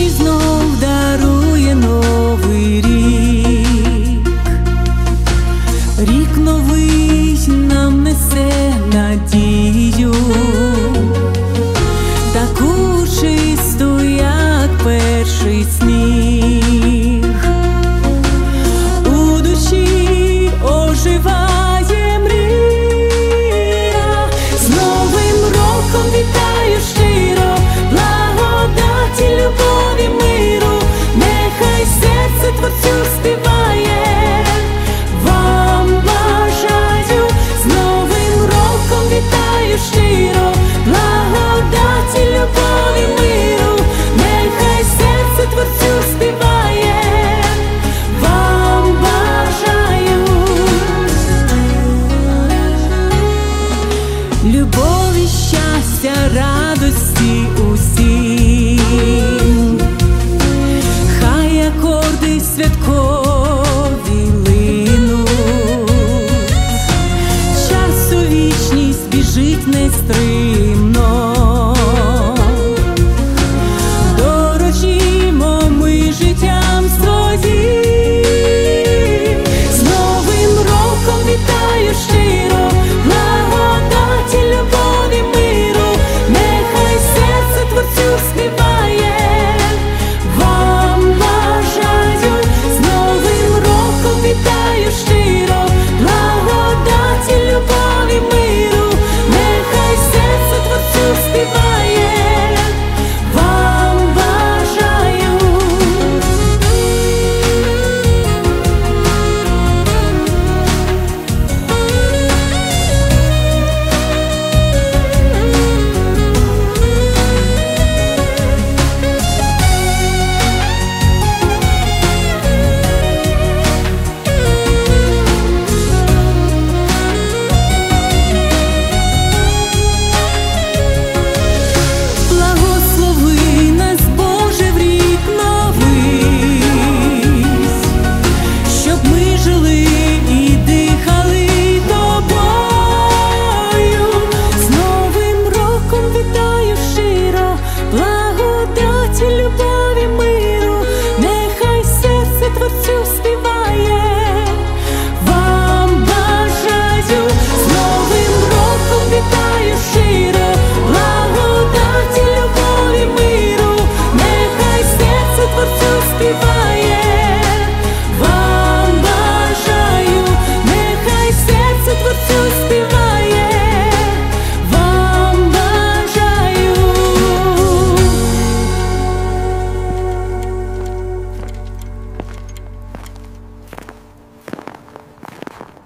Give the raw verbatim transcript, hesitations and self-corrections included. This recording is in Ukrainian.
вічність знов дарує новий рік. Рік новий нам несе надію, таку чисту, як перший сніг. У душі оживає мрія. З Новим роком вітаю щиро, благодаті, любові, миру. Нехай серце Творцю співає. Вам бажаю, з Новим роком вітаю щиро, благодаті, любові, миру. Нехай серце Творцю співає. Вам бажаю любові, щастя, радості усім. Хай акорди святкові линуть, час у вічність біжить нестримно.